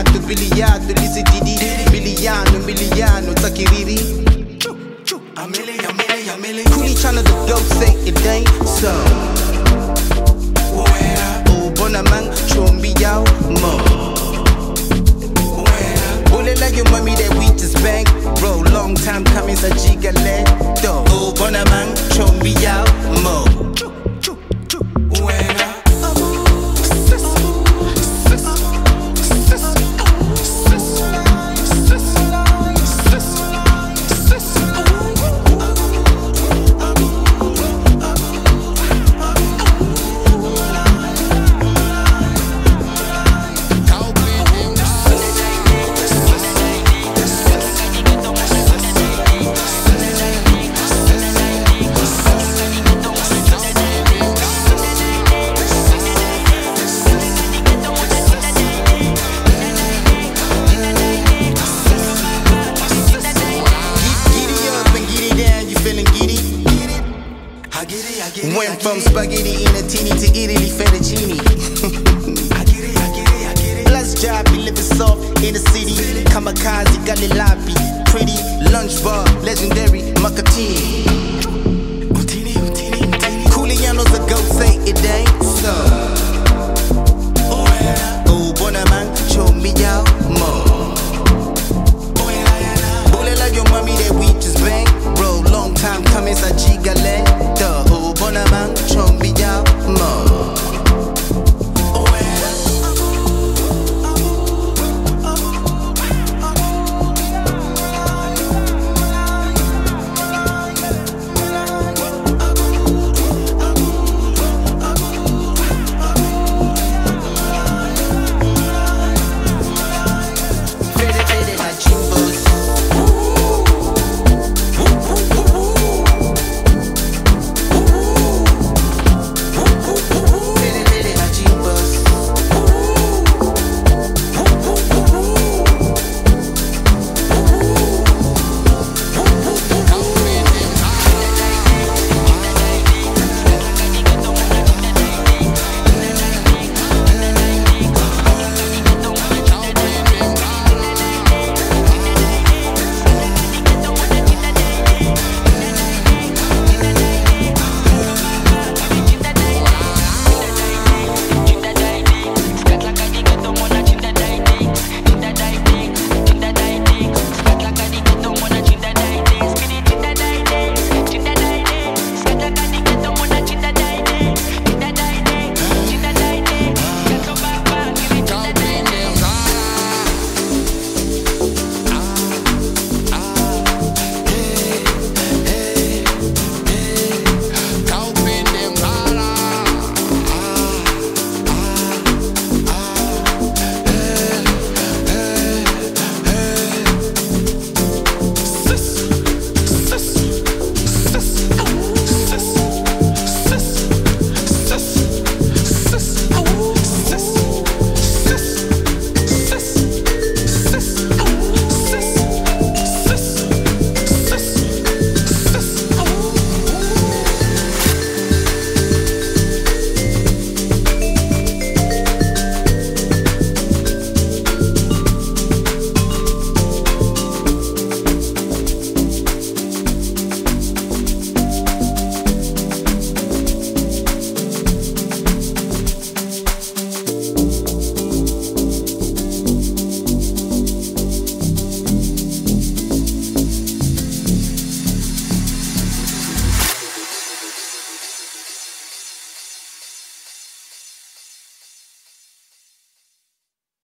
biliardo, lisi didi, miliano, takiriri. Coolie tryna the dope, say it ain't so. Oh, bonaman, chombi yao, mo. Bullet like your mommy that we just bang. Bro, long time coming, so jiga let do. Oh, bonaman, chombi yao, mo. Went from spaghetti in a teeny to Italy fettuccine. Plus job, we living soft in the city. Kamikaze, Galilapi, pretty lunch bar, legendary Makatini. Coolianos a goat, say